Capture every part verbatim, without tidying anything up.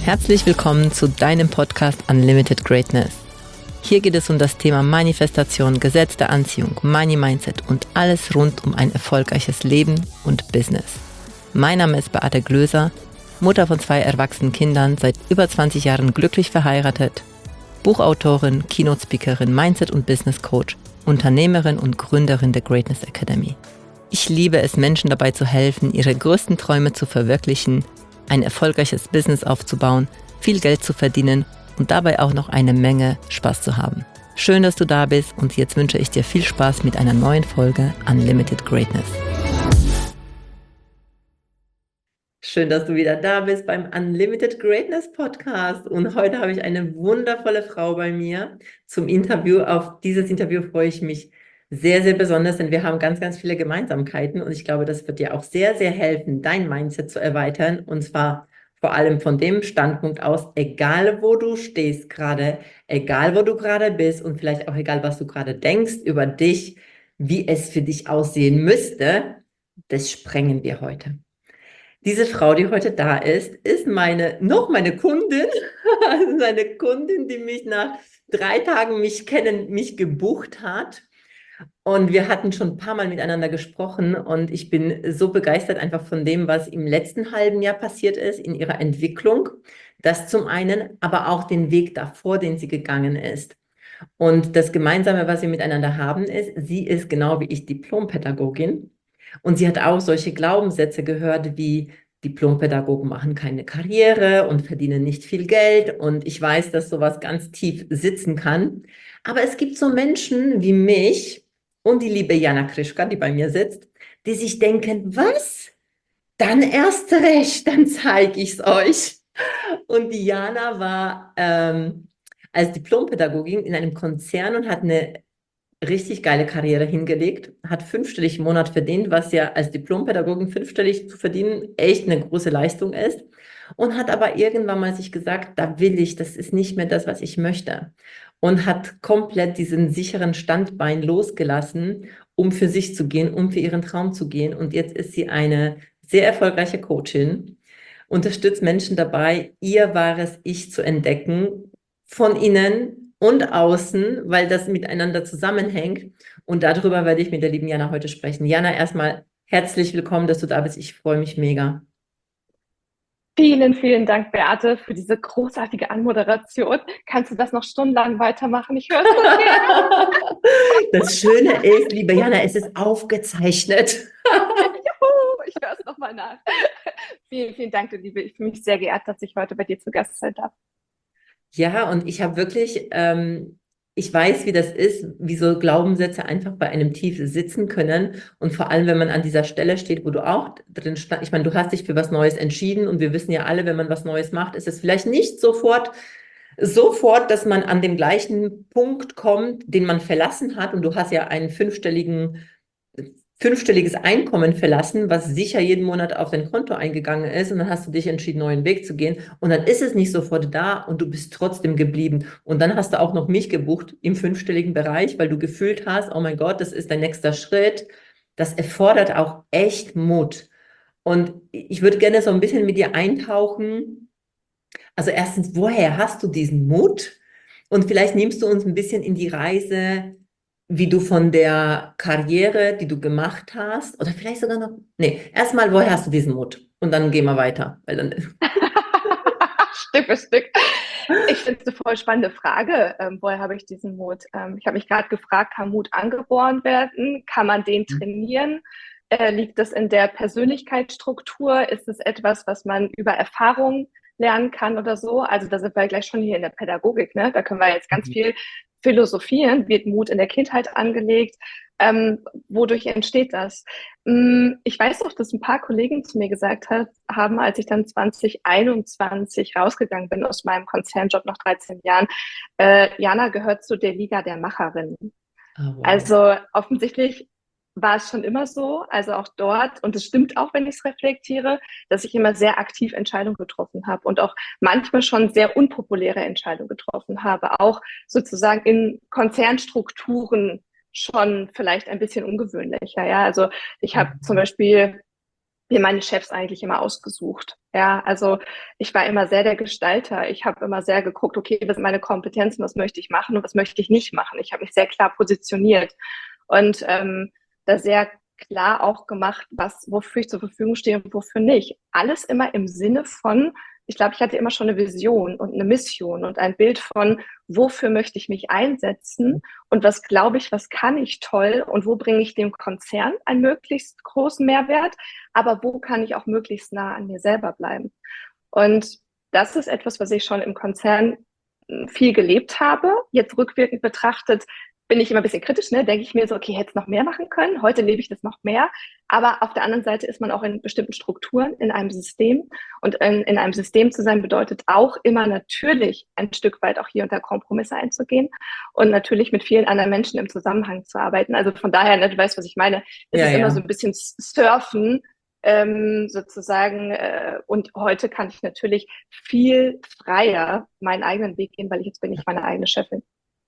Herzlich willkommen zu deinem Podcast Unlimited Greatness. Hier geht es um das Thema Manifestation, Gesetz der Anziehung, Money Mindset und alles rund um ein erfolgreiches Leben und Business. Mein Name ist Beate Glöser, Mutter von zwei erwachsenen Kindern, seit über zwanzig Jahren glücklich verheiratet, Buchautorin, Keynote-Speakerin, Mindset- und Business-Coach, Unternehmerin und Gründerin der Greatness Academy. Ich liebe es, Menschen dabei zu helfen, ihre größten Träume zu verwirklichen, ein erfolgreiches Business aufzubauen, viel Geld zu verdienen und dabei auch noch eine Menge Spaß zu haben. Schön, dass du da bist und jetzt wünsche ich dir viel Spaß mit einer neuen Folge Unlimited Greatness. Schön, dass du wieder da bist beim Unlimited Greatness Podcast und heute habe ich eine wundervolle Frau bei mir zum Interview. Auf dieses Interview freue ich mich sehr, sehr besonders, denn wir haben ganz, ganz viele Gemeinsamkeiten und ich glaube, das wird dir auch sehr, sehr helfen, dein Mindset zu erweitern und zwar vor allem von dem Standpunkt aus, egal wo du stehst gerade, egal wo du gerade bist und vielleicht auch egal, was du gerade denkst über dich, wie es für dich aussehen müsste, das sprengen wir heute. Diese Frau, die heute da ist, ist meine, noch meine Kundin, also eine Kundin, die mich nach drei Tagen mich kennen, mich gebucht hat. Und wir hatten schon ein paar Mal miteinander gesprochen und ich bin so begeistert einfach von dem, was im letzten halben Jahr passiert ist in ihrer Entwicklung. Das zum einen, aber auch den Weg davor, den sie gegangen ist. Und das Gemeinsame, was wir miteinander haben, ist, sie ist genau wie ich Diplompädagogin. Und sie hat auch solche Glaubenssätze gehört wie Diplompädagogen machen keine Karriere und verdienen nicht viel Geld. Und ich weiß, dass sowas ganz tief sitzen kann. Aber es gibt so Menschen wie mich und die liebe Jana Krischka, die bei mir sitzt, die sich denken, was? Dann erst recht, dann zeige ich es euch. Und die Jana war ähm, als Diplompädagogin in einem Konzern und hat eine richtig geile Karriere hingelegt, hat fünfstellig im Monat verdient, was ja als Diplompädagogin fünfstellig zu verdienen echt eine große Leistung ist. Und hat aber irgendwann mal sich gesagt, da will ich, das ist nicht mehr das, was ich möchte. Und hat komplett diesen sicheren Standbein losgelassen, um für sich zu gehen, um für ihren Traum zu gehen. Und jetzt ist sie eine sehr erfolgreiche Coachin, unterstützt Menschen dabei, ihr wahres Ich zu entdecken, von innen und außen, weil das miteinander zusammenhängt. Und darüber werde ich mit der lieben Jana heute sprechen. Jana, erstmal herzlich willkommen, dass du da bist. Ich freue mich mega. Vielen, vielen Dank, Beate, für diese großartige Anmoderation. Kannst du das noch stundenlang weitermachen? Ich höre es so gerne. Das Schöne ist, liebe Jana, es ist aufgezeichnet. Juhu, ich höre es nochmal nach. Vielen, vielen Dank, du Liebe. Ich fühle mich sehr geehrt, dass ich heute bei dir zu Gast sein darf. Ja, und ich habe wirklich, ähm, ich weiß, wie das ist, wie so Glaubenssätze einfach bei einem tief sitzen können. Und vor allem, wenn man an dieser Stelle steht, wo du auch drin stand. Ich meine, du hast dich für was Neues entschieden und wir wissen ja alle, wenn man was Neues macht, ist es vielleicht nicht sofort, sofort, dass man an dem gleichen Punkt kommt, den man verlassen hat. Und du hast ja einen fünfstelligen fünfstelliges Einkommen verlassen, was sicher jeden Monat auf dein Konto eingegangen ist und dann hast du dich entschieden, einen neuen Weg zu gehen und dann ist es nicht sofort da und du bist trotzdem geblieben und dann hast du auch noch mich gebucht im fünfstelligen Bereich, weil du gefühlt hast, oh mein Gott, das ist dein nächster Schritt. Das erfordert auch echt Mut und ich würde gerne so ein bisschen mit dir eintauchen. Also erstens, woher hast du diesen Mut? Und vielleicht nimmst du uns ein bisschen in die Reise, wie du von der Karriere, die du gemacht hast, oder vielleicht sogar noch, nee, erstmal, woher hast du diesen Mut? Und dann gehen wir weiter. Weil dann Stück für Stück. Ich finde es eine voll spannende Frage. Ähm, woher habe ich diesen Mut? Ähm, ich habe mich gerade gefragt, kann Mut angeboren werden? Kann man den trainieren? Äh, liegt das in der Persönlichkeitsstruktur? Ist es etwas, was man über Erfahrung lernen kann oder so? Also da sind wir gleich schon hier in der Pädagogik, ne? Da können wir jetzt ganz viel philosophieren. Wird Mut in der Kindheit angelegt? Ähm, wodurch entsteht das? Ich weiß auch, dass ein paar Kollegen zu mir gesagt hat, haben, als ich dann zwanzig einundzwanzig rausgegangen bin aus meinem Konzernjob nach dreizehn Jahren, äh, Jana gehört zu der Liga der Macherinnen. oh, wow. Also offensichtlich war es schon immer so, also auch dort, und es stimmt auch, wenn ich es reflektiere, dass ich immer sehr aktiv Entscheidungen getroffen habe und auch manchmal schon sehr unpopuläre Entscheidungen getroffen habe, auch sozusagen in Konzernstrukturen schon vielleicht ein bisschen ungewöhnlicher. Ja, also ich habe zum Beispiel mir meine Chefs eigentlich immer ausgesucht. Ja, also ich war immer sehr der Gestalter. Ich habe immer sehr geguckt, okay, was sind meine Kompetenzen, was möchte ich machen und was möchte ich nicht machen. Ich habe mich sehr klar positioniert und ähm, da sehr klar auch gemacht, was, wofür ich zur Verfügung stehe und wofür nicht. Alles immer im Sinne von, ich glaube, ich hatte immer schon eine Vision und eine Mission und ein Bild von, wofür möchte ich mich einsetzen und was glaube ich, was kann ich toll und wo bringe ich dem Konzern einen möglichst großen Mehrwert, aber wo kann ich auch möglichst nah an mir selber bleiben. Und das ist etwas, was ich schon im Konzern viel gelebt habe. Jetzt rückwirkend betrachtet bin ich immer ein bisschen kritisch, ne? Denke ich mir so, okay, hätte es noch mehr machen können. Heute lebe ich das noch mehr. Aber auf der anderen Seite ist man auch in bestimmten Strukturen, in einem System. Und in, in einem System zu sein bedeutet auch immer natürlich ein Stück weit auch hier unter Kompromisse einzugehen und natürlich mit vielen anderen Menschen im Zusammenhang zu arbeiten. Also von daher, ne, du weißt, was ich meine. Es Ja, ist immer ja. so ein bisschen Surfen, ähm, sozusagen. Äh, und heute kann ich natürlich viel freier meinen eigenen Weg gehen, weil ich jetzt bin ich meine eigene Chefin.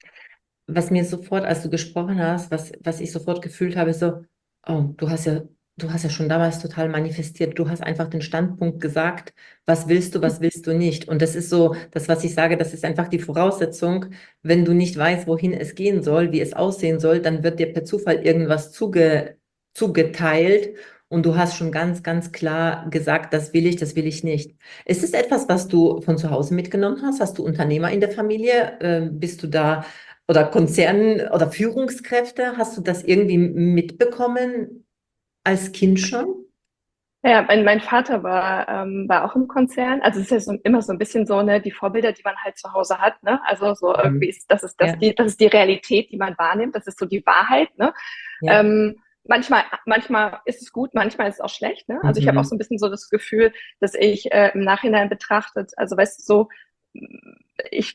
Was mir sofort, als du gesprochen hast, was, was ich sofort gefühlt habe, ist so, oh, du hast ja, du hast ja schon damals total manifestiert. Du hast einfach den Standpunkt gesagt, was willst du, was willst du nicht. Und das ist so, das, was ich sage, das ist einfach die Voraussetzung. Wenn du nicht weißt, wohin es gehen soll, wie es aussehen soll, dann wird dir per Zufall irgendwas zuge, zugeteilt. Und du hast schon ganz, ganz klar gesagt, das will ich, das will ich nicht. Ist es etwas, was du von zu Hause mitgenommen hast? Hast du Unternehmer in der Familie? Ähm, bist du da oder Konzernen oder Führungskräfte? Hast du das irgendwie mitbekommen als Kind schon? Ja, mein, mein Vater war, ähm, war auch im Konzern. Also es ist ja so, immer so ein bisschen so, ne, die Vorbilder, die man halt zu Hause hat, ne? Also so irgendwie Mhm. ist, das ist das Ja, die, das ist die Realität, die man wahrnimmt. Das ist so die Wahrheit, ne? ja. Ähm, manchmal, manchmal ist es gut, manchmal ist es auch schlecht, ne? Also ich habe auch Mhm. so ein bisschen so das Gefühl, dass ich äh, im Nachhinein betrachtet, also weißt du, so, ich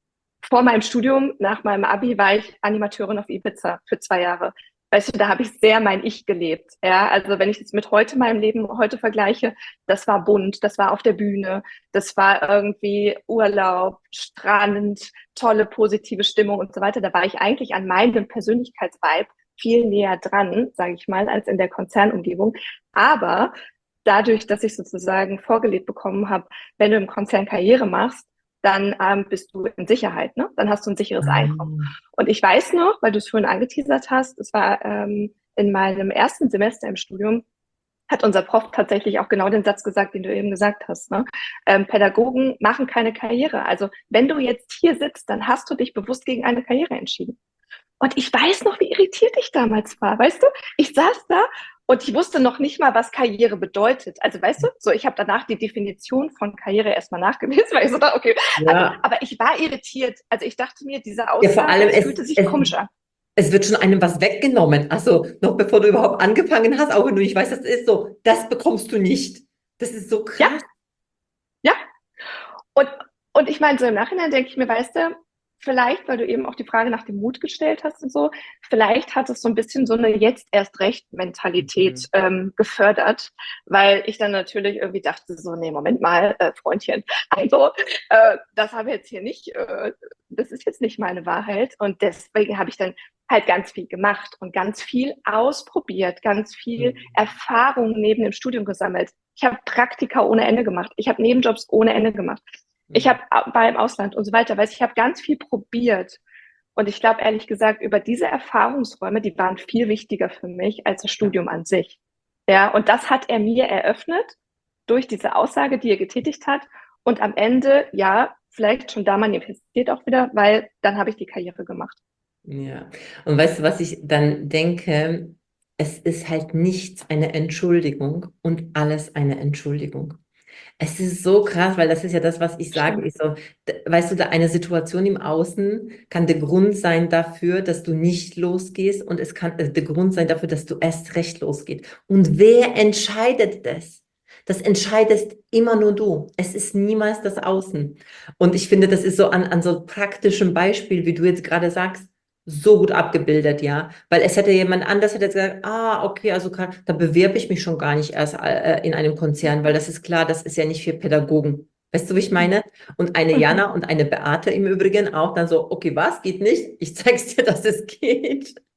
vor meinem Studium, nach meinem Abi, war ich Animateurin auf Ibiza für zwei Jahre. Weißt du, da habe ich sehr mein Ich gelebt. Ja, also wenn ich es mit heute meinem Leben heute vergleiche, das war bunt, das war auf der Bühne, das war irgendwie Urlaub, strahlend, tolle positive Stimmung und so weiter. Da war ich eigentlich an meinem Persönlichkeitsvibe viel näher dran, sage ich mal, als in der Konzernumgebung. Aber dadurch, dass ich sozusagen vorgelebt bekommen habe, wenn du im Konzern Karriere machst, dann ähm, bist du in Sicherheit, ne? Dann hast du ein sicheres Einkommen. Ah. Und ich weiß noch, weil du es vorhin angeteasert hast, es war ähm, in meinem ersten Semester im Studium, hat unser Prof tatsächlich auch genau den Satz gesagt, den du eben gesagt hast. Ne? Ähm, Pädagogen machen keine Karriere. Also wenn du jetzt hier sitzt, dann hast du dich bewusst gegen eine Karriere entschieden. Und ich weiß noch, wie irritiert ich damals war. Weißt du, ich saß da und ich wusste noch nicht mal, was Karriere bedeutet. Also weißt du, so ich habe danach die Definition von Karriere erstmal nachgelesen, weil ich so dachte, okay, also, Ja. aber ich war irritiert. Also ich dachte mir, diese Ja, vor Aussage, allem, es es, fühlte sich es, komisch an. es wird schon einem was weggenommen. Also noch bevor du überhaupt angefangen hast, auch wenn du nicht weißt, was das ist, so, das bekommst du nicht. Das ist so Ja, krass. ja. Und, und ich meine, so im Nachhinein denke ich mir, weißt du, vielleicht, weil du eben auch die Frage nach dem Mut gestellt hast und so, vielleicht hat es so ein bisschen so eine jetzt erst recht Mentalität Mhm. ähm, gefördert, weil ich dann natürlich irgendwie dachte, so, nee, Moment mal, äh, Freundchen, also äh, das habe ich jetzt hier nicht, äh, das ist jetzt nicht meine Wahrheit und deswegen habe ich dann halt ganz viel gemacht und ganz viel ausprobiert, ganz viel Mhm. Erfahrung neben dem Studium gesammelt. Ich habe Praktika ohne Ende gemacht. Ich habe Nebenjobs ohne Ende gemacht. Ich Mhm. habe war im Ausland und so weiter. Weiß ich habe ganz viel probiert. Und ich glaube ehrlich gesagt, über diese Erfahrungsräume, die waren viel wichtiger für mich als das Ja. Studium an sich. Ja, und das hat er mir eröffnet durch diese Aussage, die er getätigt hat. Und am Ende, ja, vielleicht schon da manifestiert auch wieder, weil dann habe ich die Karriere gemacht. Ja. Und weißt du, was ich dann denke? Es ist halt nichts eine Entschuldigung und alles eine Entschuldigung. Es ist so krass, weil das ist ja das, was ich sage. Stimmt. Ich so, d- weißt du, da eine Situation im Außen kann der Grund sein dafür, dass du nicht losgehst und es kann äh, der Grund sein dafür, dass du erst recht losgehst. Und wer entscheidet das? Das entscheidest immer nur du. Es ist niemals das Außen. Und ich finde, das ist so an, an so praktischem Beispiel, wie du jetzt gerade sagst, so gut abgebildet, ja. Weil es hätte jemand anders hätte jetzt gesagt, ah, okay, also kann, da bewerbe ich mich schon gar nicht erst äh, in einem Konzern, weil das ist klar, das ist ja nicht für Pädagogen. Weißt du, wie ich meine? Und eine Mhm. Jana und eine Beate im Übrigen auch dann so, okay, was geht nicht? Ich zeig's dir, dass es geht.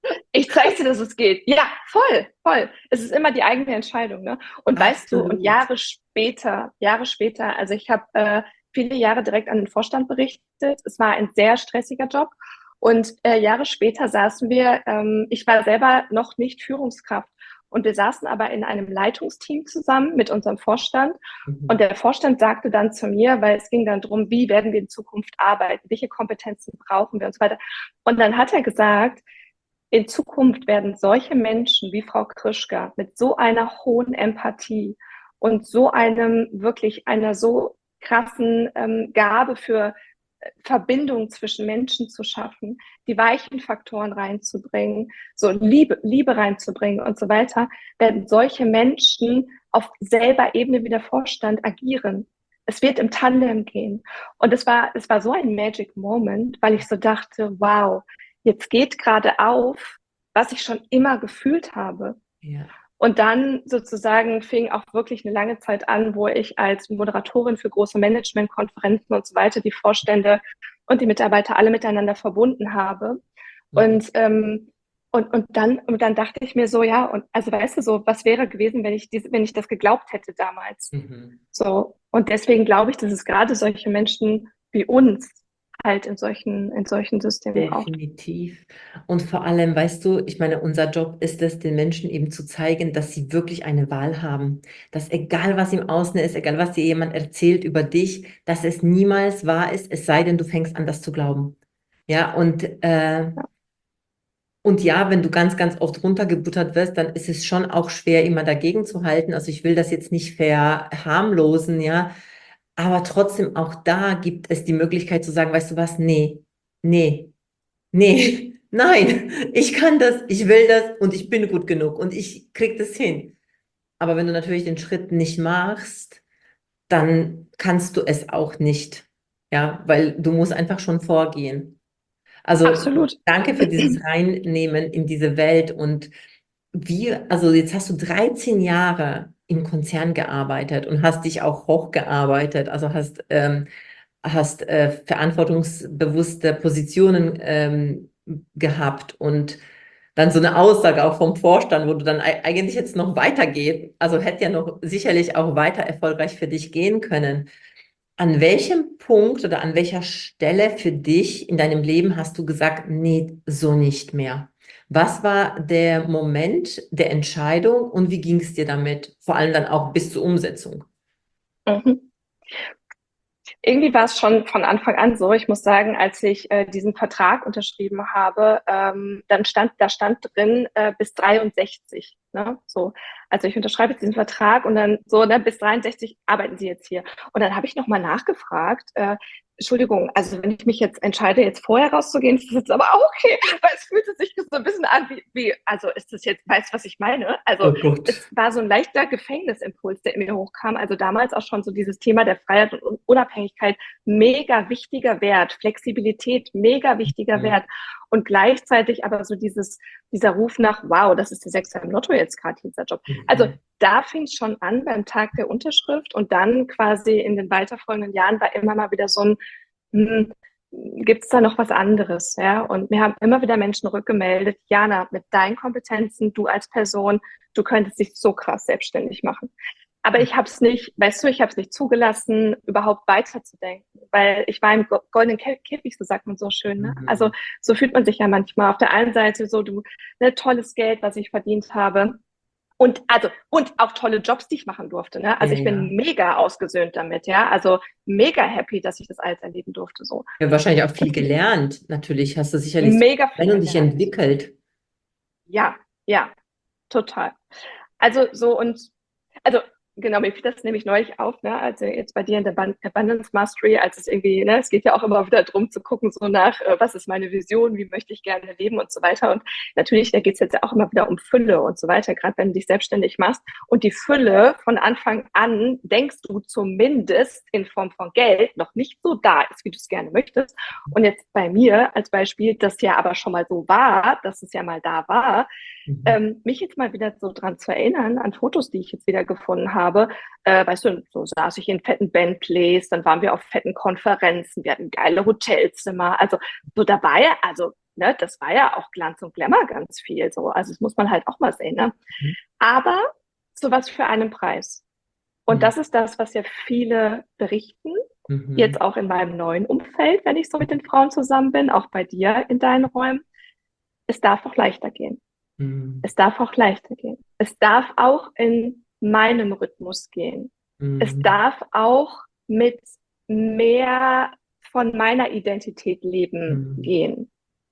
Ich zeige dir, dass es geht. Ja, voll, voll. Es ist immer die eigene Entscheidung, ne? Und weißt du, und Absolut. Jahre später, Jahre später, also ich habe äh, viele Jahre direkt an den Vorstand berichtet. Es war ein sehr stressiger Job. Und äh, Jahre später saßen wir, ähm, ich war selber noch nicht Führungskraft. Und wir saßen aber in einem Leitungsteam zusammen mit unserem Vorstand. Und Mhm. der Vorstand sagte dann zu mir, weil es ging dann darum, wie werden wir in Zukunft arbeiten, welche Kompetenzen brauchen wir und so weiter. Und dann hat er gesagt, in Zukunft werden solche Menschen wie Frau Krischka mit so einer hohen Empathie und so einem wirklich einer so krassen ähm, Gabe für äh, Verbindung zwischen Menschen zu schaffen, die weichen Faktoren reinzubringen, so Liebe, Liebe reinzubringen und so weiter, werden solche Menschen auf selber Ebene wie der Vorstand agieren. Es wird im Tandem gehen. Und es war, es war so ein Magic Moment, weil ich so dachte, wow, jetzt geht gerade auf, was ich schon immer gefühlt habe. Ja. Und dann sozusagen fing auch wirklich eine lange Zeit an, wo ich als Moderatorin für große Managementkonferenzen und so weiter die Vorstände und die Mitarbeiter alle miteinander verbunden habe. Mhm. Und, ähm, und, und, dann, und dann dachte ich mir so, ja, und also weißt du so, was wäre gewesen, wenn ich, diese, wenn ich das geglaubt hätte damals? Mhm. So, und deswegen glaube ich, dass es gerade solche Menschen wie uns halt in solchen, in solchen Systemen braucht. Definitiv. Und vor allem, weißt du, ich meine, unser Job ist es, den Menschen eben zu zeigen, dass sie wirklich eine Wahl haben. Dass egal, was im Außen ist, egal, was dir jemand erzählt über dich, dass es niemals wahr ist, es sei denn, du fängst an, das zu glauben. Ja, und, äh, und ja, wenn du ganz, ganz oft runtergebuttert wirst, dann ist es schon auch schwer, immer dagegen zu halten. Also ich will das jetzt nicht verharmlosen, ja. Aber trotzdem, auch da gibt es die Möglichkeit zu sagen, weißt du was, nee, nee. Nee, nein, ich kann das, ich will das und ich bin gut genug und ich krieg das hin. Aber wenn du natürlich den Schritt nicht machst, dann kannst du es auch nicht. Ja, weil du musst einfach schon vorgehen. Also Absolut. danke für dieses Reinnehmen in diese Welt und wie, also jetzt hast du dreizehn Jahre im Konzern gearbeitet und hast dich auch hochgearbeitet, also hast ähm, hast äh, verantwortungsbewusste Positionen ähm, gehabt und dann so eine Aussage auch vom Vorstand, wo du dann ei- eigentlich jetzt noch weitergeht, also hätte ja noch sicherlich auch weiter erfolgreich für dich gehen können. An welchem Punkt oder an welcher Stelle für dich in deinem Leben hast du gesagt, nee, so nicht mehr? Was war der Moment der Entscheidung und wie ging es dir damit? Vor allem dann auch bis zur Umsetzung. Mhm. Irgendwie war es schon von Anfang an so. Ich muss sagen, als ich äh, diesen Vertrag unterschrieben habe, ähm, dann stand, da stand drin äh, bis dreiundsechzig. Ne? So, also ich unterschreibe jetzt diesen Vertrag und dann so, ne, bis dreiundsechzig arbeiten Sie jetzt hier. Und dann habe ich nochmal nachgefragt, äh, Entschuldigung, also wenn ich mich jetzt entscheide, jetzt vorher rauszugehen, ist das jetzt aber auch okay, weil es fühlte sich so ein bisschen an wie, wie also ist das jetzt, weißt du, was ich meine? Also Oh Gott. es war so ein leichter Gefängnisimpuls, der in mir hochkam. Also damals auch schon so dieses Thema der Freiheit und Unabhängigkeit, mega wichtiger Wert, Flexibilität, mega wichtiger Mhm. Wert. Und gleichzeitig aber so dieses, dieser Ruf nach, wow, das ist der Sechser im Lotto jetzt gerade, dieser Job. Also Mhm. da fing es schon an beim Tag der Unterschrift und dann quasi in den weiterfolgenden Jahren war immer mal wieder so ein, hm, gibt es da noch was anderes? Ja? Und mir haben immer wieder Menschen rückgemeldet, Jana, mit deinen Kompetenzen, du als Person, du könntest dich so krass selbstständig machen. Aber ich habe es nicht, weißt du, ich habe es nicht zugelassen, überhaupt weiterzudenken, weil ich war im goldenen Käfig, so sagt man so schön. Ne? Also Mhm. so fühlt man sich ja manchmal. Auf der einen Seite so, du, ne, tolles Geld, was ich verdient habe. Und also, und auch tolle Jobs, die ich machen durfte. Ne? Also Ja, ich ja. bin mega ausgesöhnt damit, ja. Also mega happy, dass ich das alles erleben durfte. So. Ja, wahrscheinlich auch viel gelernt. Natürlich hast du sicherlich so Mega viel und dich gelernt. entwickelt. Ja, ja, total. Also so und also genau, mir fiel das nämlich neulich auf, ne, also jetzt bei dir in der Ban- Abundance Mastery, als es irgendwie, ne, es geht ja auch immer wieder darum zu gucken, so nach, äh, was ist meine Vision, wie möchte ich gerne leben und so weiter. Und natürlich, da geht es jetzt ja auch immer wieder um Fülle und so weiter, gerade wenn du dich selbstständig machst. Und die Fülle von Anfang an, denkst du zumindest in Form von Geld, noch nicht so da ist, wie du es gerne möchtest. Und jetzt bei mir als Beispiel, das ja aber schon mal so war, dass es ja mal da war, Mhm. ähm, mich jetzt mal wieder so dran zu erinnern, an Fotos, die ich jetzt wieder gefunden habe. Äh, weißt du, so saß ich in fetten Bentleys, dann waren wir auf fetten Konferenzen, wir hatten geile Hotelzimmer, also so dabei, also ne, das war ja auch Glanz und Glamour ganz viel so. Also das muss man halt auch mal sehen, ne? Mhm. Aber zu was für einen Preis. Und Mhm. das ist das, was ja viele berichten, Mhm. jetzt auch in meinem neuen Umfeld, wenn ich so mit den Frauen zusammen bin, auch bei dir in deinen Räumen. Es darf auch leichter gehen. Mhm. Es darf auch leichter gehen. Es darf auch in meinem Rhythmus gehen. Es Mhm. darf auch mit mehr von meiner Identität leben Mhm. gehen.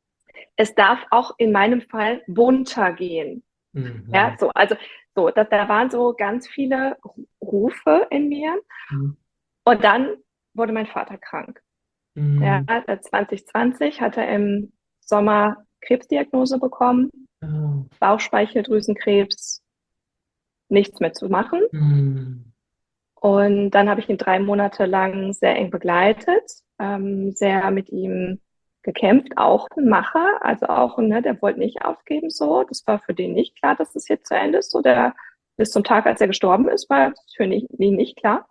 Es darf auch in meinem Fall bunter gehen. Ja, Mhm. so, also, so, da, da waren so ganz viele Rufe in mir. Mhm. Und dann wurde mein Vater krank. Ja, Mhm. zwanzig zwanzig hat er im Sommer Krebsdiagnose bekommen, Oh. Bauchspeicheldrüsenkrebs, nichts mehr zu machen. Mhm. Und dann habe ich ihn drei Monate lang sehr eng begleitet, ähm, sehr mit ihm gekämpft, auch ein Macher, also auch, ne, der wollte nicht aufgeben, so. Das war für den nicht klar, dass das jetzt zu Ende ist. So, der bis zum Tag, als er gestorben ist, war das für ihn nicht klar.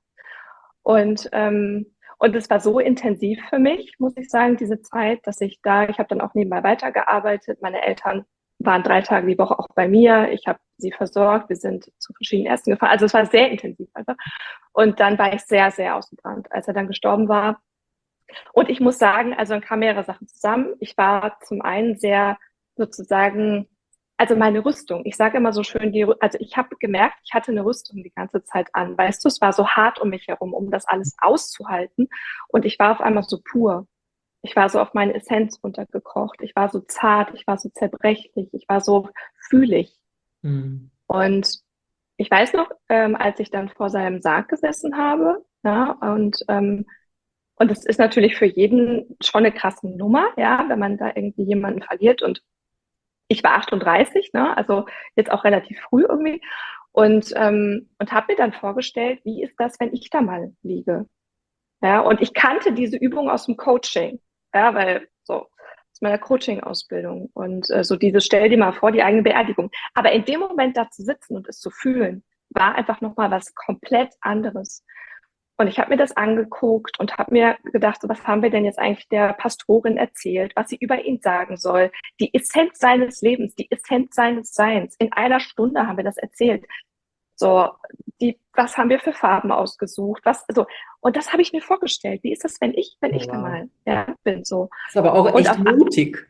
Und ähm, und es war so intensiv für mich, muss ich sagen, diese Zeit, dass ich da, ich habe dann auch nebenbei weitergearbeitet. Meine Eltern waren drei Tage die Woche auch bei mir. Ich habe sie versorgt. Wir sind zu verschiedenen Ärzten gefahren. Also es war sehr intensiv einfach. Und dann war ich sehr, sehr ausgebrannt, als er dann gestorben war. Und ich muss sagen, also dann kamen mehrere Sachen zusammen. Ich war zum einen sehr sozusagen, also meine Rüstung. Ich sage immer so schön, die, also ich habe gemerkt, ich hatte eine Rüstung die ganze Zeit an. Weißt du, es war so hart um mich herum, um das alles auszuhalten. Und ich war auf einmal so pur. Ich war so auf meine Essenz runtergekocht. Ich war so zart, ich war so zerbrechlich, ich war so fühlig. Mhm. Und ich weiß noch, ähm, als ich dann vor seinem Sarg gesessen habe, ja, und ähm, und es ist natürlich für jeden schon eine krasse Nummer, ja, wenn man da irgendwie jemanden verliert. Und ich war achtunddreißig, ne, also jetzt auch relativ früh irgendwie. Und, ähm, und habe mir dann vorgestellt, wie ist das, wenn ich da mal liege? Ja, und ich kannte diese Übung aus dem Coaching, ja, weil so aus meiner Coaching-Ausbildung und äh, so dieses stell dir mal vor, die eigene Beerdigung. Aber in dem Moment da zu sitzen und es zu fühlen, war einfach nochmal was komplett anderes. Und ich habe mir das angeguckt und habe mir gedacht, so, was haben wir denn jetzt eigentlich der Pastorin erzählt, was sie über ihn sagen soll. Die Essenz seines Lebens, die Essenz seines Seins. In einer Stunde haben wir das erzählt. So, die, was haben wir für Farben ausgesucht? Was, so. Und das habe ich mir vorgestellt. Wie ist das, wenn ich, wenn Oh, ich da wow. mal, ja, bin, so. Ist aber auch Und echt auf, mutig.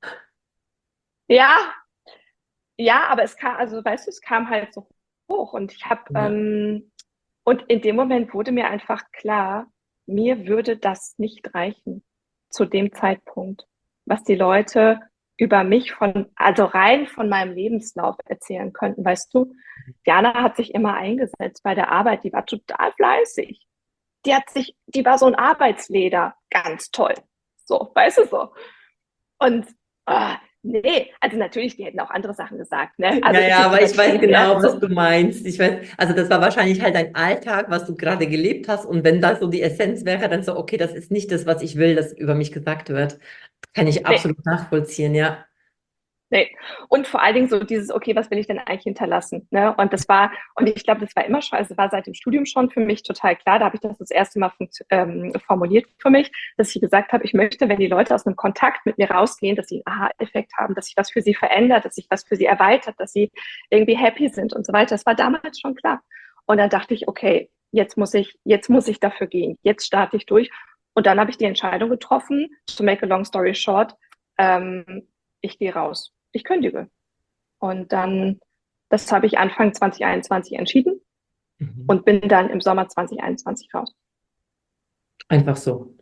ja, ja, aber es kam, also weißt du, es kam halt so hoch und ich habe, Ja. ähm, und in dem Moment wurde mir einfach klar, mir würde das nicht reichen zu dem Zeitpunkt, was die Leute über mich von, also rein von meinem Lebenslauf erzählen könnten. Weißt du, Diana hat sich immer eingesetzt bei der Arbeit, die war total fleißig. Die hat sich, die war so ein Arbeitsleder, ganz toll. So, weißt du so. Und ah, nee, also natürlich, die hätten auch andere Sachen gesagt, ne? Ja, Also ist ja, jetzt aber ich weiß übertrieben, ne? genau, was So, du meinst. Ich weiß, also das war wahrscheinlich halt dein Alltag, was du gerade gelebt hast. Und wenn das so die Essenz wäre, dann so, okay, das ist nicht das, was ich will, dass über mich gesagt wird. Kann ich nee, absolut nachvollziehen, ja. nee. Und vor allen Dingen so dieses, okay, was will ich denn eigentlich hinterlassen? Ne? Und das war, und ich glaube, das war immer schon, also war seit dem Studium schon für mich total klar. Da habe ich das das erste Mal ähm, formuliert für mich, dass ich gesagt habe, ich möchte, wenn die Leute aus einem Kontakt mit mir rausgehen, dass sie einen Aha-Effekt haben, dass sich was für sie verändert, dass sich was für sie erweitert, dass sie irgendwie happy sind und so weiter. Das war damals schon klar. Und dann dachte ich, okay, jetzt muss ich, jetzt muss ich dafür gehen. Jetzt starte ich durch. Und dann habe ich die Entscheidung getroffen, to make a long story short, ähm, ich gehe raus. Ich kündige. Und dann, das habe ich Anfang zwanzig einundzwanzig entschieden Mhm. und bin dann im Sommer zwanzig einundzwanzig raus. Einfach so.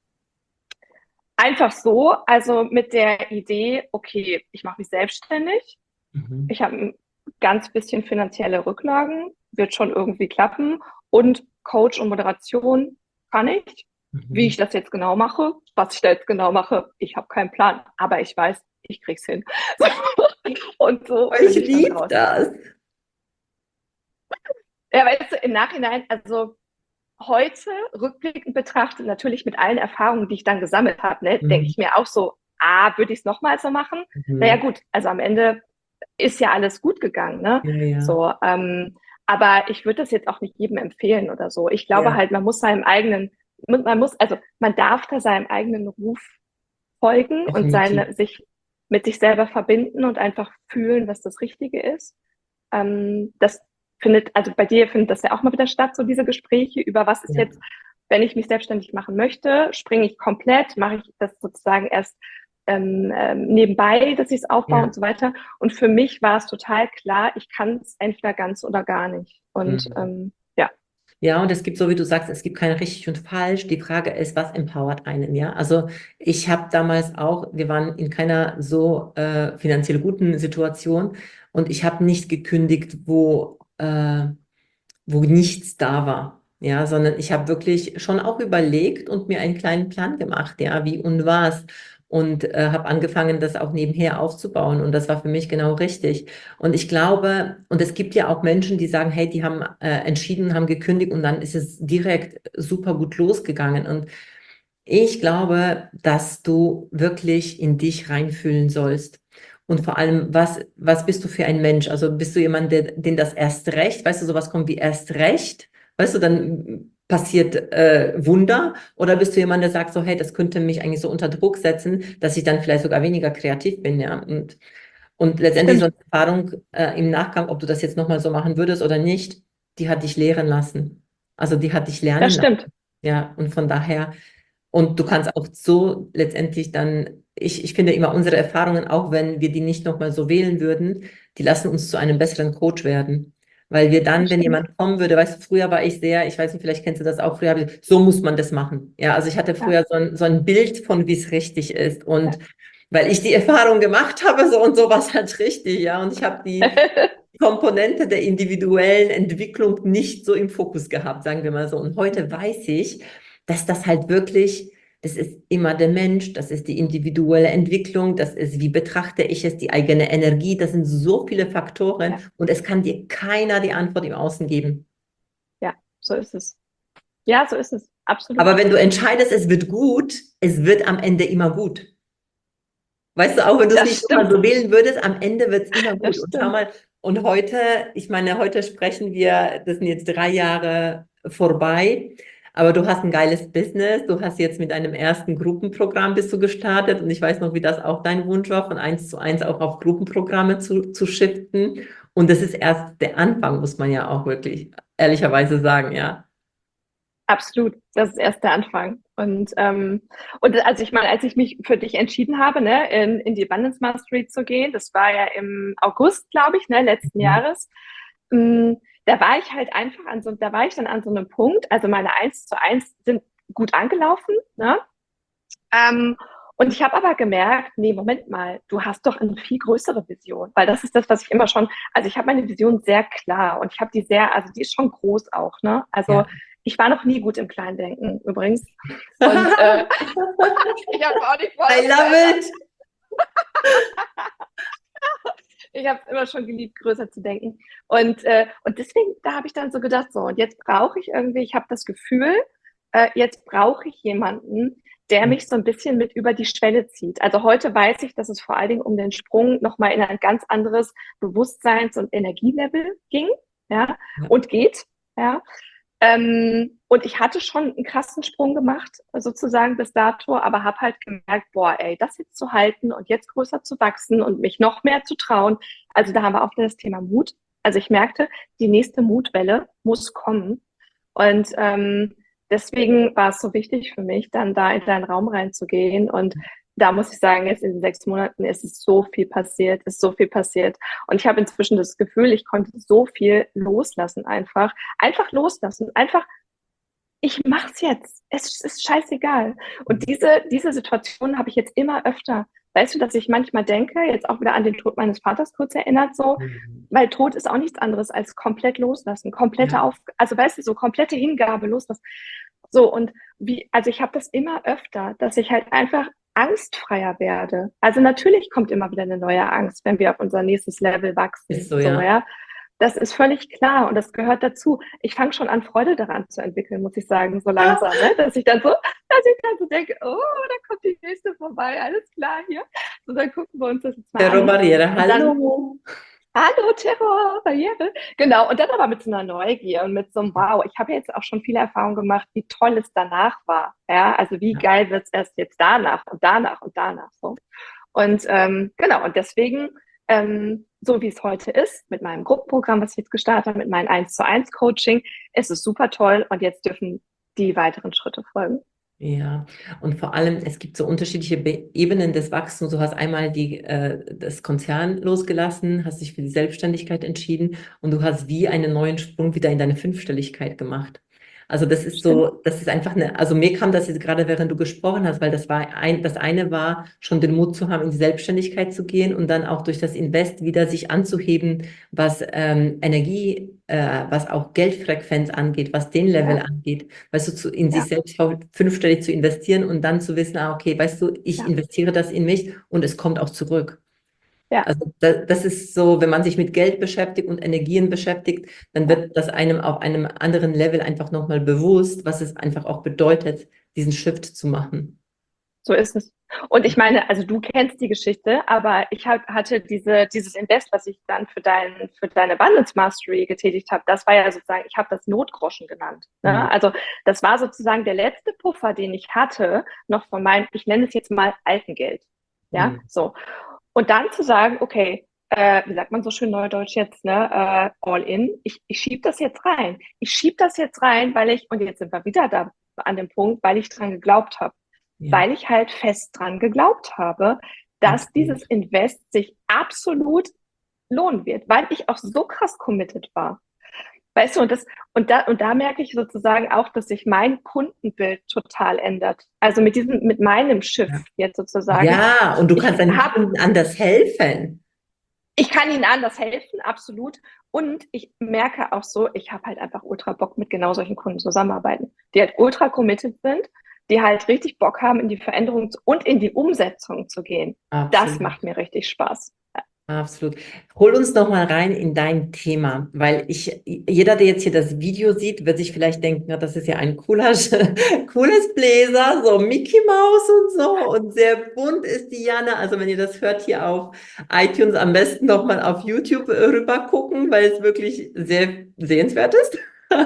Einfach so, also mit der Idee, okay, ich mache mich selbstständig, Mhm. ich habe ein ganz bisschen finanzielle Rücklagen, wird schon irgendwie klappen und Coach und Moderation kann ich. Wie Mhm. ich das jetzt genau mache, was ich da jetzt genau mache, ich habe keinen Plan, aber ich weiß, ich krieg's hin. Und so Oh, ich bin ich dann liebe raus. das. Ja, weißt du, im Nachhinein, also heute rückblickend betrachtet, natürlich mit allen Erfahrungen, die ich dann gesammelt habe, ne, denke Mhm. ich mir auch so, ah, würde ich es nochmal so machen? Naja, Mhm. gut, also am Ende ist ja alles gut gegangen, ne? Ja, ja. So, ähm, aber ich würde das jetzt auch nicht jedem empfehlen oder so. Ich glaube Ja. halt, man muss seinem eigenen, man muss, also man darf da seinem eigenen Ruf folgen und Definitiv. seine, sich mit sich selber verbinden und einfach fühlen, was das Richtige ist. Ähm, das findet, also bei dir findet das ja auch mal wieder statt, so diese Gespräche über was ist Ja. jetzt, wenn ich mich selbstständig machen möchte, springe ich komplett, mache ich das sozusagen erst ähm, ähm, nebenbei, dass ich es aufbaue Ja. und so weiter. Und für mich war es total klar, ich kann es entweder ganz oder gar nicht. Und Mhm. ähm, ja. Ja, und es gibt, so wie du sagst, es gibt kein richtig und falsch. Die Frage ist, was empowert einen, ja? Also ich habe damals auch, wir waren in keiner so äh, finanziell guten Situation und ich habe nicht gekündigt, wo, äh, wo nichts da war, ja, sondern ich habe wirklich schon auch überlegt und mir einen kleinen Plan gemacht, ja, wie und was. Und äh, habe angefangen, das auch nebenher aufzubauen. Und das war für mich genau richtig. Und ich glaube, und es gibt ja auch Menschen, die sagen, hey, die haben äh, entschieden, haben gekündigt und dann ist es direkt super gut losgegangen. Und ich glaube, dass du wirklich in dich reinfühlen sollst. Und vor allem, was, was bist du für ein Mensch? Also bist du jemand, der, den das erst recht, weißt du, sowas kommt wie erst recht, weißt du, dann passiert äh, Wunder? Oder bist du jemand, der sagt so, hey, das könnte mich eigentlich so unter Druck setzen, dass ich dann vielleicht sogar weniger kreativ bin, ja? Und, und letztendlich so Stimmt, eine Erfahrung äh, im Nachgang, ob du das jetzt nochmal so machen würdest oder nicht, die hat dich lehren lassen. Also die hat dich lernen das lassen. stimmt. Ja, und von daher, und du kannst auch so letztendlich dann, ich, ich finde immer unsere Erfahrungen, auch wenn wir die nicht nochmal so wählen würden, die lassen uns zu einem besseren Coach werden. Weil wir dann, Das wenn stimmt. jemand kommen würde, weißt du, früher war ich sehr, ich weiß nicht, vielleicht kennst du das auch, früher habe ich, so muss man das machen. Ja, also ich hatte Ja. früher so ein, so ein Bild von, wie es richtig ist. Ja. Und weil ich die Erfahrung gemacht habe, so und so war es halt richtig, ja. Und ich habe die Komponente der individuellen Entwicklung nicht so im Fokus gehabt, sagen wir mal so. Und heute weiß ich, dass das halt wirklich, das ist immer der Mensch, das ist die individuelle Entwicklung, das ist, wie betrachte ich es, die eigene Energie, das sind so viele Faktoren Ja, und es kann dir keiner die Antwort im Außen geben. ja, so ist es. Ja, so ist es. Absolut. Aber wenn du entscheidest, es wird gut, es wird am Ende immer gut. Weißt du, auch wenn du es Das nicht immer stimmt. so wählen würdest, am Ende wird es immer Das gut. Und schau stimmt. mal, und heute, ich meine, heute sprechen wir, das sind jetzt drei Jahre vorbei, aber du hast ein geiles Business, du hast jetzt mit einem ersten Gruppenprogramm bist du gestartet und ich weiß noch, wie das auch dein Wunsch war, von eins zu eins auch auf Gruppenprogramme zu, zu shiften. Und das ist erst der Anfang, muss man ja auch wirklich ehrlicherweise sagen, ja. Absolut, das ist erst der Anfang. Und, ähm, und also ich meine, als ich mich für dich entschieden habe, ne, in, in die Abundance Mastery zu gehen, das war ja im August, glaube ich, ne, letzten Mhm. Jahres, mh, da war ich halt einfach an so, da war ich dann an so einem Punkt, also meine eins zu eins sind gut angelaufen, ne? Ähm, und ich habe aber gemerkt, nee, Moment mal, du hast doch eine viel größere Vision, weil das ist das, was ich immer schon, also ich habe meine Vision sehr klar und ich habe die sehr, also die ist schon groß auch, ne? Also Ja. ich war noch nie gut im Kleindenken übrigens. Und äh, ich habe auch nicht vor, I das zu love ändern. it. Ich habe es immer schon geliebt, größer zu denken. Und, äh, und deswegen, da habe ich dann so gedacht, so, und jetzt brauche ich irgendwie, ich habe das Gefühl, äh, jetzt brauche ich jemanden, der mich so ein bisschen mit über die Schwelle zieht. Also heute weiß ich, dass es vor allen Dingen um den Sprung nochmal in ein ganz anderes Bewusstseins- und Energielevel ging, ja, Ja. und geht, ja. Ähm, und ich hatte schon einen krassen Sprung gemacht, sozusagen bis dato, aber habe halt gemerkt, boah, ey, das jetzt zu halten und jetzt größer zu wachsen und mich noch mehr zu trauen. Also da haben wir auch das Thema Mut. Also ich merkte, die nächste Mutwelle muss kommen. Und ähm, deswegen war es so wichtig für mich, dann da in deinen Raum reinzugehen. Und da muss ich sagen, jetzt in den sechs Monaten ist es so viel passiert, ist so viel passiert. Und ich habe inzwischen das Gefühl, ich konnte so viel loslassen einfach. Einfach loslassen. Einfach, ich mach's jetzt. Es ist scheißegal. Und diese, diese Situation habe ich jetzt immer öfter. Weißt du, dass ich manchmal denke, jetzt auch wieder an den Tod meines Vaters kurz erinnert, so, Mhm. weil Tod ist auch nichts anderes als komplett loslassen, komplette Ja. Auf, also weißt du, so komplette Hingabe, loslassen. So, und wie, also ich habe das immer öfter, dass ich halt einfach angstfreier werde. Also natürlich kommt immer wieder eine neue Angst, wenn wir auf unser nächstes Level Ist wachsen, so, so, ja. ja. Das ist völlig klar und das gehört dazu. Ich fange schon an, Freude daran zu entwickeln, muss ich sagen, so langsam, ne? Dass ich dann so, dass ich dann so denke, oh, da kommt die nächste vorbei, alles klar hier. So, dann gucken wir uns das jetzt mal an. Terrorbarriere, Und dann, hallo. hallo, Terror, Barriere. Genau, und dann aber mit so einer Neugier und mit so einem Wow. Ich habe jetzt auch schon viele Erfahrungen gemacht, wie toll es danach war. Ja, also wie Ja. geil wird es erst jetzt danach und danach und danach so. Und ähm, genau, und deswegen, ähm, so wie es heute ist, mit meinem Gruppenprogramm, was ich jetzt gestartet habe, mit meinem eins zu eins Coaching, ist es super toll und jetzt dürfen die weiteren Schritte folgen. Ja, und vor allem, es gibt so unterschiedliche Be Ebenen des Wachstums. Du hast einmal die, äh, das Konzern losgelassen, hast dich für die Selbstständigkeit entschieden und du hast wie einen neuen Sprung wieder in deine Fünfstelligkeit gemacht. Also das ist Stimmt. so, das ist einfach eine, also mir kam das jetzt gerade, während du gesprochen hast, weil das war ein, das eine war, schon den Mut zu haben, in die Selbstständigkeit zu gehen und dann auch durch das Invest wieder sich anzuheben, was ähm, Energie, äh, was auch Geldfrequenz angeht, was den Level Ja, angeht, weißt du, zu, in sich ja, selbst fünfstellig zu investieren und dann zu wissen, ah, okay, weißt du, ich ja, investiere das in mich und es kommt auch zurück. ja. Also da, das ist so, wenn man sich mit Geld beschäftigt und Energien beschäftigt, dann Ja. wird das einem auf einem anderen Level einfach nochmal bewusst, was es einfach auch bedeutet, diesen Shift zu machen. So ist es. Und ich meine, also du kennst die Geschichte, aber ich hab, hatte diese, dieses Invest, was ich dann für, dein, für deine Abundance Mastery getätigt habe, das war ja sozusagen, ich habe das Notgroschen genannt. Ne? Mhm. Also das war sozusagen der letzte Puffer, den ich hatte, noch von meinem, ich nenne es jetzt mal alten Geld. Ja, Mhm. so. Und dann zu sagen, okay, äh, wie sagt man so schön neudeutsch jetzt, ne, äh, all in, ich, ich schiebe das jetzt rein. Ich schiebe das jetzt rein, weil ich, und jetzt sind wir wieder da an dem Punkt, weil ich dran geglaubt habe, Ja, weil ich halt fest dran geglaubt habe, dass dieses absolut. Invest sich absolut lohnen wird, weil ich auch so krass committed war. Weißt du, und das, und da, und da merke ich sozusagen auch, dass sich mein Kundenbild total ändert. Also mit diesem, mit meinem Schiff Ja. jetzt sozusagen. Ja, und du kannst Ich deinen habe Kunden anders helfen. ich kann ihnen anders helfen, absolut. Und ich merke auch so, ich habe halt einfach ultra Bock, mit genau solchen Kunden zusammenarbeiten, die halt ultra committed sind, die halt richtig Bock haben, in die Veränderung und in die Umsetzung zu gehen. Das Absolut. macht mir richtig Spaß. Absolut. Hol uns noch mal rein in dein Thema, weil ich, jeder, der jetzt hier das Video sieht, wird sich vielleicht denken, ja, das ist ja ein cooler, cooles Bläser, so Mickey Mouse und so und sehr bunt ist die Jana. Also wenn ihr das hört hier auf iTunes, am besten noch mal auf YouTube rüber gucken, weil es wirklich sehr sehenswert ist.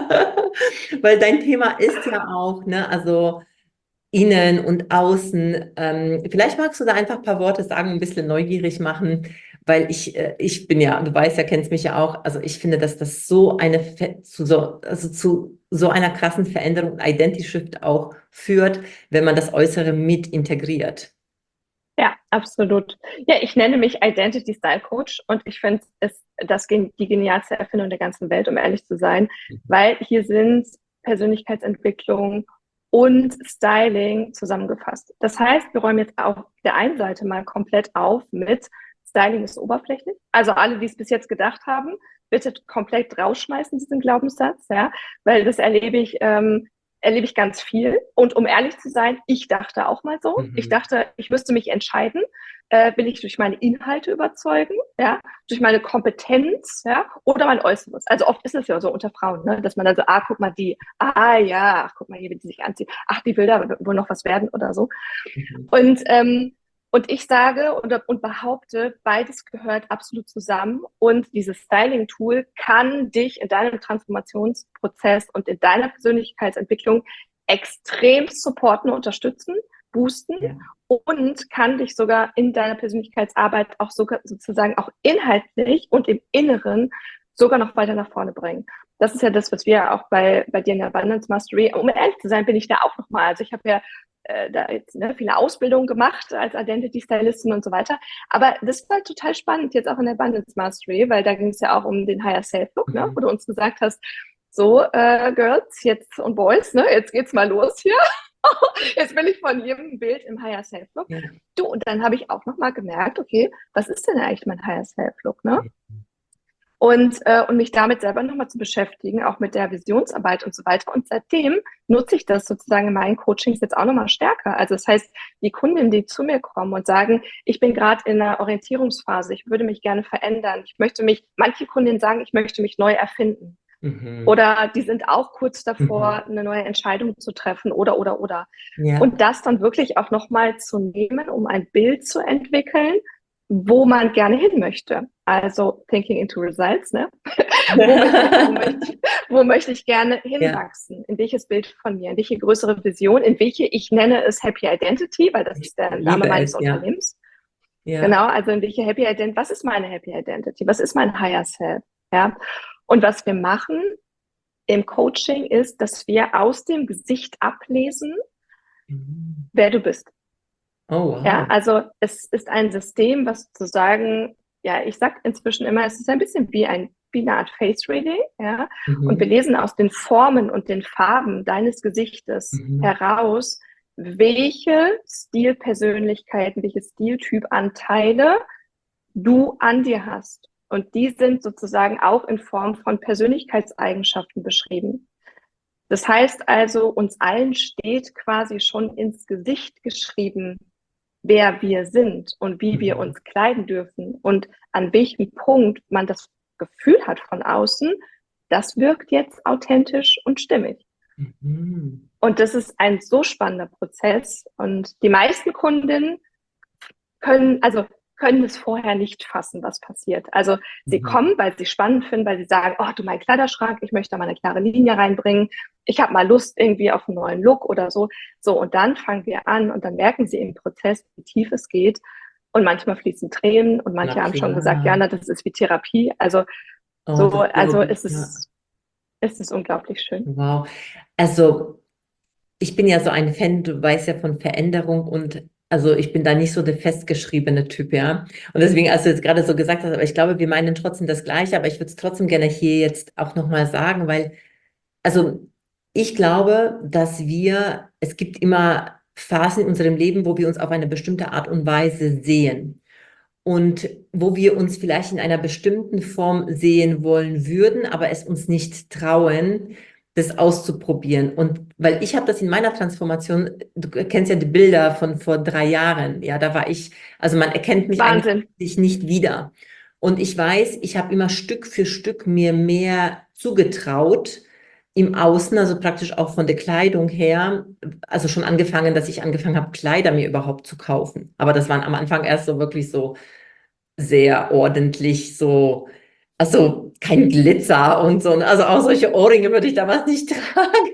Weil dein Thema ist ja auch, ne, also innen und außen. Ähm, vielleicht magst du da einfach ein paar Worte sagen, ein bisschen neugierig machen, weil ich, äh, ich bin ja, du weißt ja, kennst mich ja auch, also ich finde, dass das so eine, Ver zu so, also zu so einer krassen Veränderung und Identity Shift auch führt, wenn man das Äußere mit integriert. Ja, absolut. Ja, ich nenne mich Identity Style Coach und ich finde es das die genialste Erfindung der ganzen Welt, um ehrlich zu sein, weil hier sind Persönlichkeitsentwicklung und Styling zusammengefasst. Das heißt, wir räumen jetzt auf der einen Seite mal komplett auf mit Styling ist oberflächlich. Also alle, die es bis jetzt gedacht haben, bitte komplett rausschmeißen, diesen Glaubenssatz, ja, weil das erlebe ich ähm, erlebe ich ganz viel. Und um ehrlich zu sein, ich dachte auch mal so. Ich Mhm. dachte, ich müsste mich entscheiden, äh, will ich durch meine Inhalte überzeugen, ja, durch meine Kompetenz, ja, oder mein Äußeres. Also oft ist es ja so unter Frauen, ne, dass man dann so, ah, guck mal die, ah ja, ach, guck mal hier, wie die sich anzieht, ach, die will da wohl noch was werden oder so. Mhm. Und ähm, und ich sage und, und behaupte, beides gehört absolut zusammen. Und dieses Styling-Tool kann dich in deinem Transformationsprozess und in deiner Persönlichkeitsentwicklung extrem supporten, unterstützen, boosten Ja. und kann dich sogar in deiner Persönlichkeitsarbeit auch sogar sozusagen auch inhaltlich und im Inneren sogar noch weiter nach vorne bringen. Das ist ja das, was wir auch bei, bei dir in der Abundance Mastery, um ehrlich zu sein, bin ich da auch nochmal. Also ich habe ja äh, da jetzt ne, viele Ausbildungen gemacht als Identity Stylistin und so weiter. Aber das war total spannend jetzt auch in der Abundance Mastery, weil da ging es ja auch um den Higher Self Look, ne, Mhm. wo du uns gesagt hast, so äh, Girls jetzt und Boys, ne, jetzt geht's mal los hier. Jetzt bin ich von jedem Bild im Higher Self Look. Ja. Du, und dann habe ich auch nochmal gemerkt, okay, was ist denn eigentlich mein Higher Self Look, ne? Und, äh, und mich damit selber nochmal zu beschäftigen, auch mit der Visionsarbeit und so weiter. Und seitdem nutze ich das sozusagen in meinen Coachings jetzt auch nochmal stärker. Also das heißt, die Kundinnen, die zu mir kommen und sagen, ich bin gerade in einer Orientierungsphase, ich würde mich gerne verändern, ich möchte mich, manche Kundinnen sagen, ich möchte mich neu erfinden. Mhm. Oder die sind auch kurz Mhm. davor, eine neue Entscheidung zu treffen oder, oder, oder. Ja. Und das dann wirklich auch nochmal zu nehmen, um ein Bild zu entwickeln, wo man gerne hin möchte. Also Thinking into Results, ne? wo, möchte ich, wo, möchte ich, wo möchte ich gerne Ja. hinwachsen? In welches Bild von mir? In welche größere Vision? In welche, ich nenne es Happy Identity, weil das Ich ist der Name liebe meines es, ja. Unternehmens. Ja. Genau, also in welche Happy Identity, was ist meine Happy Identity? Was ist mein Higher Self? Ja. Und was wir machen im Coaching ist, dass wir aus dem Gesicht ablesen, Mhm. wer du bist. Oh, Ja, wow. also es ist ein System, was sozusagen, ja, ich sage inzwischen immer, es ist ein bisschen wie ein wie eine Art Face Reading, ja, und wir Mhm. lesen aus den Formen und den Farben deines Gesichtes Mhm. heraus, welche Stilpersönlichkeiten, welche Stiltypanteile du an dir hast. Und die sind sozusagen auch in Form von Persönlichkeitseigenschaften beschrieben. Das heißt also, uns allen steht quasi schon ins Gesicht geschrieben, wer wir sind und wie wir Mhm. uns kleiden dürfen und an welchem Punkt man das Gefühl hat von außen, das wirkt jetzt authentisch und stimmig. Mhm. Und das ist ein so spannender Prozess. Und die meisten Kundinnen können, also können es vorher nicht fassen, was passiert. Also sie Mhm. kommen, weil sie spannend finden, weil sie sagen, oh, du, mein Kleiderschrank, ich möchte da mal eine klare Linie reinbringen. Ich habe mal Lust irgendwie auf einen neuen Look oder so. So, und dann fangen wir an und dann merken sie im Prozess, wie tief es geht. Und manchmal fließen Tränen und Na manche haben schon gesagt, klar. Jana, das ist wie Therapie. Also Oh, so, das also glaube ich, es ja. ist, es ist unglaublich schön. Wow. Also, ich bin ja so ein Fan, du weißt ja von Veränderung und also ich bin da nicht so der festgeschriebene Typ, ja. Und deswegen, als du jetzt gerade so gesagt hast, aber ich glaube, wir meinen trotzdem das Gleiche, aber ich würde es trotzdem gerne hier jetzt auch nochmal sagen, weil, also ich glaube, dass wir, es gibt immer Phasen in unserem Leben, wo wir uns auf eine bestimmte Art und Weise sehen. Und wo wir uns vielleicht in einer bestimmten Form sehen wollen würden, aber es uns nicht trauen, das auszuprobieren. Und weil ich habe das in meiner Transformation, du kennst ja die Bilder von vor drei Jahren, ja, da war ich, also man erkennt mich Wahnsinn. eigentlich nicht wieder. Und ich weiß, ich habe immer Stück für Stück mir mehr zugetraut im Außen, also praktisch auch von der Kleidung her, also schon angefangen, dass ich angefangen habe, Kleider mir überhaupt zu kaufen. Aber das waren am Anfang erst so wirklich so sehr ordentlich, so, also kein Glitzer und so, also auch solche Ohrringe würde ich damals nicht tragen.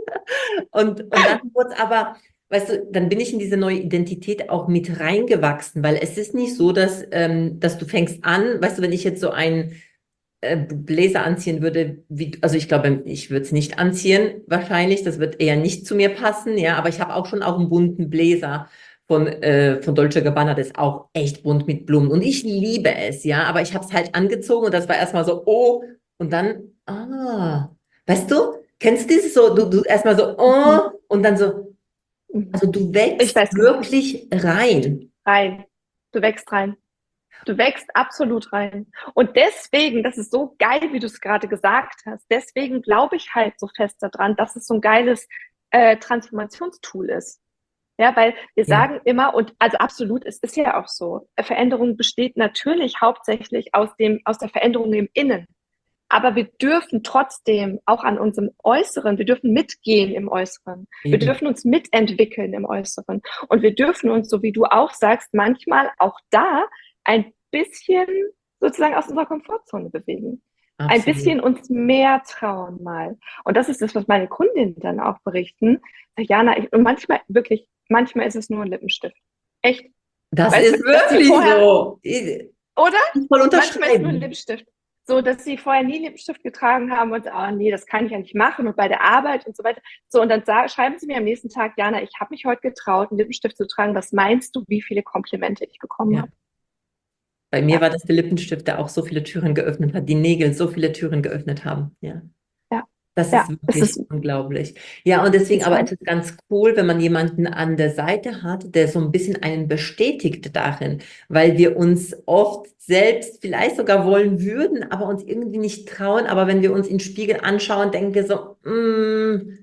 Und, und dann wurde es aber, weißt du, dann bin ich in diese neue Identität auch mit reingewachsen, weil es ist nicht so, dass, ähm, dass du fängst an, weißt du, wenn ich jetzt so einen äh, Bläser anziehen würde, wie, also ich glaube, ich würde es nicht anziehen, wahrscheinlich, das wird eher nicht zu mir passen, ja, aber ich habe auch schon auch einen bunten Bläser von, äh, von Dolce Gabbana, das ist auch echt bunt mit Blumen und ich liebe es, ja, aber ich habe es halt angezogen und das war erstmal so, oh, und dann, ah, weißt du, kennst du dieses so, du, du erstmal so, Mhm. oh, und dann so, Mhm. also du Ich wächst weiß genau. wirklich rein. Rein. Du wächst rein. Du wächst absolut rein. Und deswegen, das ist so geil, wie du es gerade gesagt hast, deswegen glaube ich halt so fest daran, dass es so ein geiles äh, Transformationstool ist. Ja, weil wir Ja. sagen immer, und also absolut, es ist ja auch so, Veränderung besteht natürlich hauptsächlich aus dem, aus der Veränderung im Innen. Aber wir dürfen trotzdem auch an unserem Äußeren, wir dürfen mitgehen im Äußeren. Wir Eben. dürfen uns mitentwickeln im Äußeren. Und wir dürfen uns, so wie du auch sagst, manchmal auch da ein bisschen sozusagen aus unserer Komfortzone bewegen. Ein Absolut. bisschen uns mehr trauen mal. Und das ist das, was meine Kundinnen dann auch berichten. Jana, ich, und manchmal wirklich, manchmal ist es nur ein Lippenstift. Echt. Das Weißt du, ist dass sie wirklich vorher, so. Ich, oder? ich voll Manchmal ist es nur ein unterschreiben. Lippenstift. So, dass sie vorher nie Lippenstift getragen haben und, ah, oh, nee, das kann ich ja nicht machen und bei der Arbeit und so weiter. So, und dann sagen, schreiben sie mir am nächsten Tag, Jana, ich habe mich heute getraut, einen Lippenstift zu tragen. Was meinst du, wie viele Komplimente ich bekommen Ja. habe? Bei mir Ja, war das der Lippenstift, der auch so viele Türen geöffnet hat, die Nägel so viele Türen geöffnet haben. Ja. ja, Das ist ja, es wirklich ist, unglaublich. Ja, und deswegen, ist aber es wahr. ist ganz cool, wenn man jemanden an der Seite hat, der so ein bisschen einen bestätigt darin, weil wir uns oft selbst vielleicht sogar wollen würden, aber uns irgendwie nicht trauen. Aber wenn wir uns in den Spiegel anschauen, denken wir so, mm,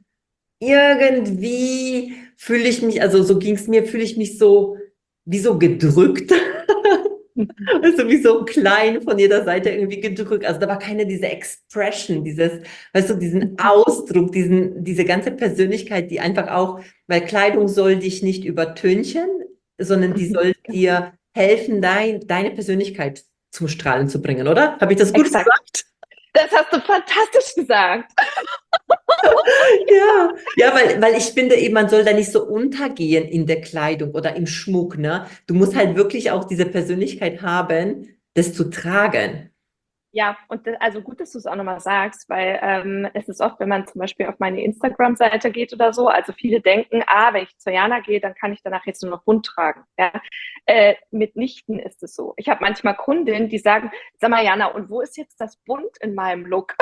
irgendwie fühle ich mich, also so ging es mir, fühle ich mich so wie so gedrückt. Mhm. Also wie so klein von jeder Seite irgendwie gedrückt. Also da war keine diese Expression, dieses, weißt du, diesen Mhm. Ausdruck, diesen, diese ganze Persönlichkeit, die einfach auch, weil Kleidung soll dich nicht übertünchen, sondern die Mhm. soll Genau. dir helfen, dein, deine Persönlichkeit zum Strahlen zu bringen, oder? Habe ich das gut Exakt. gesagt? Das hast du fantastisch gesagt. Ja, ja, weil, weil ich finde eben, man soll da nicht so untergehen in der Kleidung oder im Schmuck, ne? Du musst halt wirklich auch diese Persönlichkeit haben, das zu tragen. Ja, und das, also gut, dass du es auch nochmal sagst, weil ähm, es ist oft, wenn man zum Beispiel auf meine Instagram-Seite geht oder so, also viele denken, ah, wenn ich zu Jana gehe, dann kann ich danach jetzt nur noch bunt tragen. Ja? Äh, mitnichten ist es so. Ich habe manchmal Kundinnen, die sagen, sag mal, Jana, und wo ist jetzt das Bunt in meinem Look?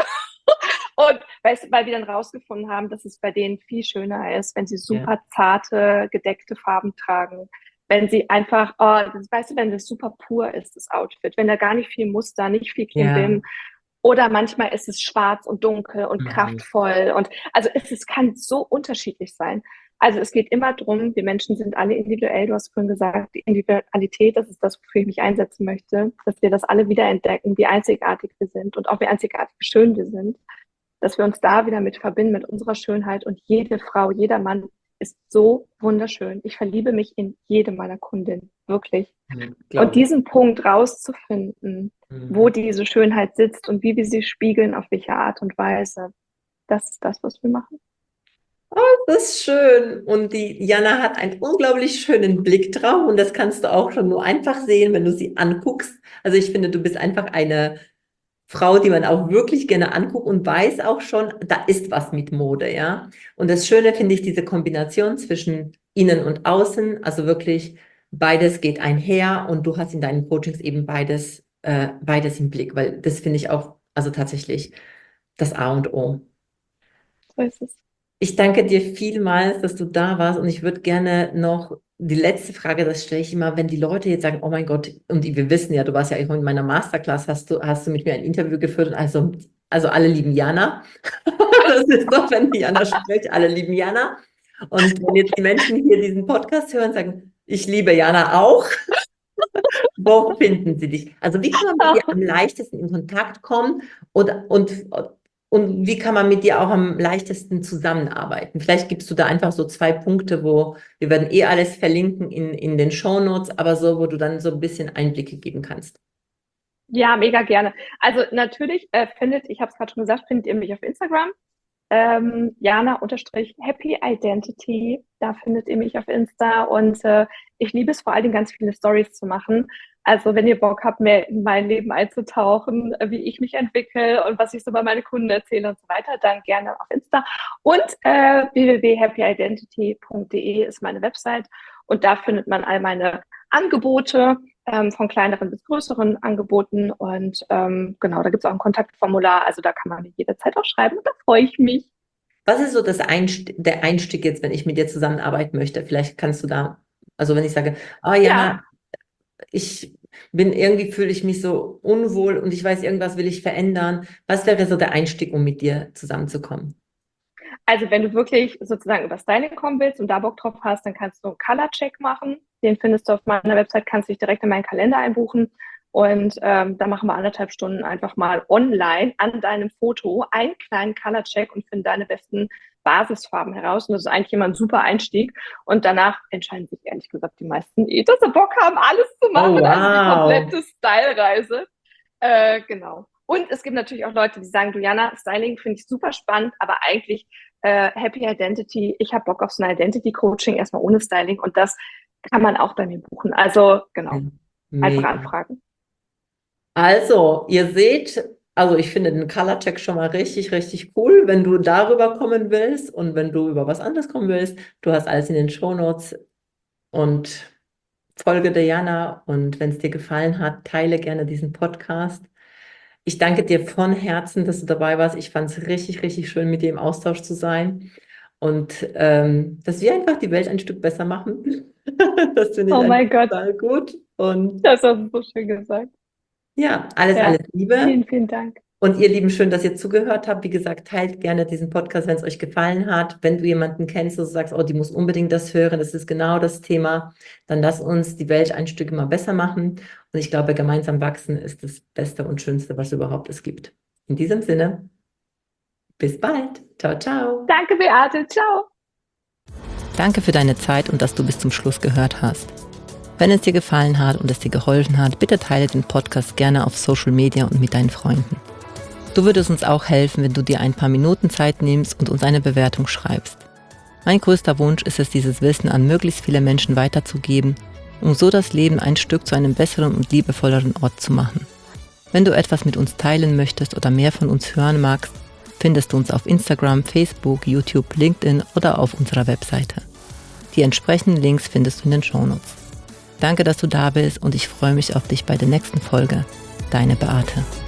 Und weißt du, weil wir dann rausgefunden haben, dass es bei denen viel schöner ist, wenn sie Ja, super zarte, gedeckte Farben tragen. Wenn sie einfach, oh, das, weißt du, wenn das super pur ist, das Outfit, wenn da gar nicht viel Muster, nicht viel ja. Klimbim. Oder manchmal ist es schwarz und dunkel und Mhm. kraftvoll. Und also es, es kann so unterschiedlich sein. Also es geht immer darum, wir Menschen sind alle individuell. Du hast vorhin gesagt, die Individualität, das ist das, wofür ich mich einsetzen möchte, dass wir das alle wieder entdecken, wie einzigartig wir sind und auch wie einzigartig schön wir sind, dass wir uns da wieder mit verbinden, mit unserer Schönheit. Und jede Frau, jeder Mann ist so wunderschön. Ich verliebe mich in jede meiner Kundinnen, wirklich. Mhm. Und Glaube ich. diesen Punkt rauszufinden, wo Mhm. diese Schönheit sitzt und wie wir sie spiegeln, auf welche Art und Weise, das ist das, was wir machen. Das ist schön. Und die Jana hat einen unglaublich schönen Blick drauf und das kannst du auch schon nur einfach sehen, wenn du sie anguckst. Also ich finde, du bist einfach eine Frau, die man auch wirklich gerne anguckt und weiß auch schon, da ist was mit Mode, ja. Und das Schöne finde ich diese Kombination zwischen innen und außen, also wirklich beides geht einher und du hast in deinen Coachings eben beides, äh, beides im Blick, weil das finde ich auch, also tatsächlich das A und O. So ist es. Ich danke dir vielmals, dass du da warst und ich würde gerne noch die letzte Frage, das stelle ich immer, wenn die Leute jetzt sagen, oh mein Gott, und wir wissen ja, du warst ja auch in meiner Masterclass, hast du, hast du mit mir ein Interview geführt, also, also alle lieben Jana. Das ist doch, wenn Jana spricht, alle lieben Jana. Und wenn jetzt die Menschen hier diesen Podcast hören, sagen, ich liebe Jana auch, wo finden sie dich? Also wie kann man mit dir am leichtesten in Kontakt kommen und, und, und wie kann man mit dir auch am leichtesten zusammenarbeiten? Vielleicht gibst du da einfach so zwei Punkte, wo wir werden eh alles verlinken in, in den Shownotes, aber so, wo du dann so ein bisschen Einblicke geben kannst. Ja, mega gerne. Also natürlich äh, findet, ich habe es gerade schon gesagt, findet ihr mich auf Instagram. Ähm, Jana-Happy Identity, da findet ihr mich auf Insta und äh, ich liebe es vor allen Dingen ganz viele Stories zu machen. Also wenn ihr Bock habt, mehr in mein Leben einzutauchen, äh, wie ich mich entwickle und was ich so bei meinen Kunden erzähle und so weiter, dann gerne auf Insta. Und äh, w w w punkt happy identity punkt d e ist meine Website und da findet man all meine Angebote, ähm, von kleineren bis größeren Angeboten. Und ähm, genau, da gibt es auch ein Kontaktformular. Also da kann man mir jederzeit auch schreiben. Und da freue ich mich. Was ist so das Einst der Einstieg jetzt, wenn ich mit dir zusammenarbeiten möchte? Vielleicht kannst du da, also wenn ich sage, ah Ja, Jana, ich bin irgendwie, fühle ich mich so unwohl und ich weiß, irgendwas will ich verändern. Was wäre so der Einstieg, um mit dir zusammenzukommen? also wenn du wirklich sozusagen über Styling kommen willst und da Bock drauf hast, dann kannst du einen Color-Check machen. Den findest du auf meiner Website, kannst dich direkt in meinen Kalender einbuchen. Und ähm, da machen wir anderthalb Stunden einfach mal online an deinem Foto einen kleinen Color-Check und finden deine besten Basisfarben heraus. Und das ist eigentlich immer ein super Einstieg. Und danach entscheiden sich ehrlich gesagt die meisten, eh, dass sie Bock haben, alles zu Oh, machen, also die wow. komplette Style-Reise. Äh, genau. Und es gibt natürlich auch Leute, die sagen, du Jana, Styling finde ich super spannend, aber eigentlich äh, Happy Identity, ich habe Bock auf so ein Identity-Coaching, erstmal ohne Styling und das kann man auch bei mir buchen. Also genau, einfach Mega. anfragen. Also, ihr seht, also ich finde den Color Check schon mal richtig, richtig cool, wenn du darüber kommen willst und wenn du über was anderes kommen willst. Du hast alles in den Shownotes und folge Diana und wenn es dir gefallen hat, teile gerne diesen Podcast. Ich danke dir von Herzen, dass du dabei warst. Ich fand es richtig, richtig schön, mit dir im Austausch zu sein und ähm, dass wir einfach die Welt ein Stück besser machen. Das finde ich Oh einfach mein Gott, total gut. Und das hast du so schön gesagt. ja, alles, alles Ja, Liebe. vielen, vielen Dank. Und ihr Lieben, schön, dass ihr zugehört habt. Wie gesagt, teilt gerne diesen Podcast, wenn es euch gefallen hat. Wenn du jemanden kennst, wo du sagst, oh, die muss unbedingt das hören, das ist genau das Thema, dann lass uns die Welt ein Stück immer besser machen. Und ich glaube, gemeinsam wachsen ist das Beste und Schönste, was überhaupt es gibt. In diesem Sinne, bis bald. Ciao, ciao. Danke, Beate. Ciao. Danke für deine Zeit und dass du bis zum Schluss gehört hast. Wenn es dir gefallen hat und es dir geholfen hat, bitte teile den Podcast gerne auf Social Media und mit deinen Freunden. Du würdest uns auch helfen, wenn du dir ein paar Minuten Zeit nimmst und uns eine Bewertung schreibst. Mein größter Wunsch ist es, dieses Wissen an möglichst viele Menschen weiterzugeben, um so das Leben ein Stück zu einem besseren und liebevolleren Ort zu machen. Wenn du etwas mit uns teilen möchtest oder mehr von uns hören magst, findest du uns auf Instagram, Facebook, YouTube, LinkedIn oder auf unserer Webseite. Die entsprechenden Links findest du in den Shownotes. Danke, dass du da bist und ich freue mich auf dich bei der nächsten Folge. Deine Beate.